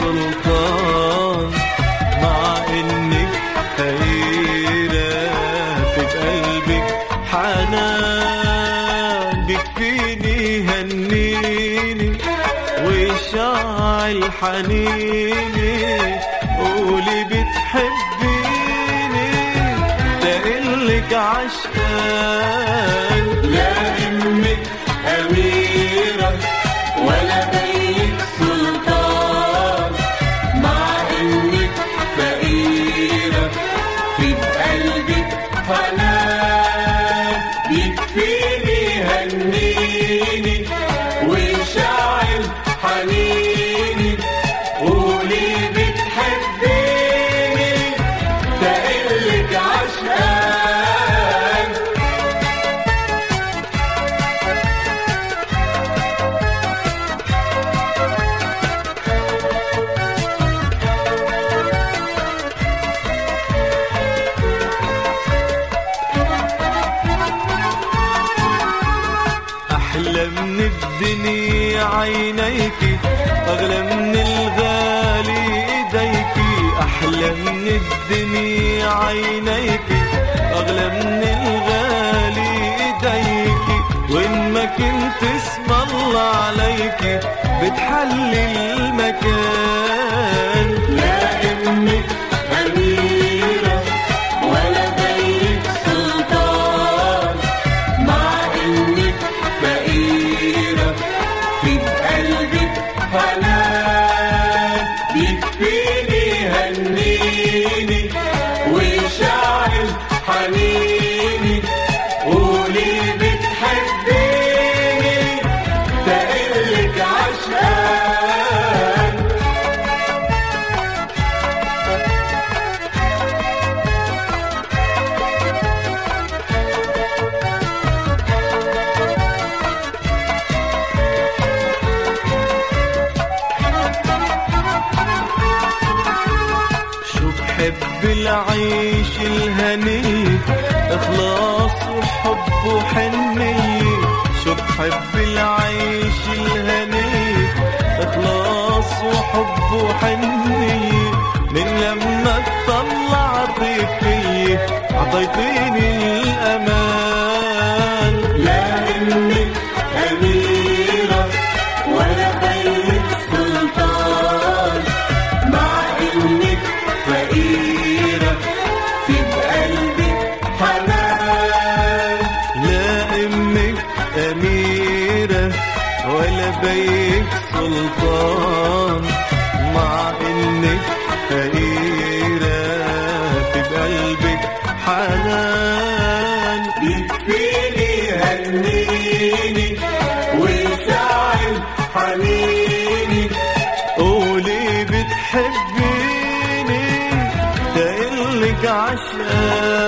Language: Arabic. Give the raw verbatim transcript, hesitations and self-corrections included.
سلطان، مع انك خيرة في قلبك حنان. بكفيني هنيني وشاعل حنيني، قولي بتحبيني دقلك عشقان. لا امك اميرة ولا بيك سلطان، مع انك فقيرة في قلبك حنان. يكفيني هنيني وشاعل حنيني، قولي بتحبيني دقلك عشقان. أحلى من الدنيا عينيكي، أغلى من الغالي إيديكي. أحلى من الدنيا عينيكي، أغلى من الغالي إيديكي. وإن ما كنت اسم الله عليكي بتحلي المكان. لا امك اميرة ولا بيك سلطان، مع انك فقيرة في قلبك حنان. يكفيني هنيني وشاعل حنيني، قولي بتحبيني دقلك عشقان. شو بحب العيش الهني، إخلاص وحب وحنية. شو بحب العيش الهني، إخلاص وحب وحنية. من لما اطلعتي فيي عطيتيني الأمان. لا امك اميرة ولا بيك سلطان، مع انك فقيرة في قلبك حنان. لا أمك أميرة ولا بيك سلطان، مع إنك فقيرة في قلبك حنان. يكفيني هنيني وشاعل حنيني، قولي بتحبيني دقلك عشقان.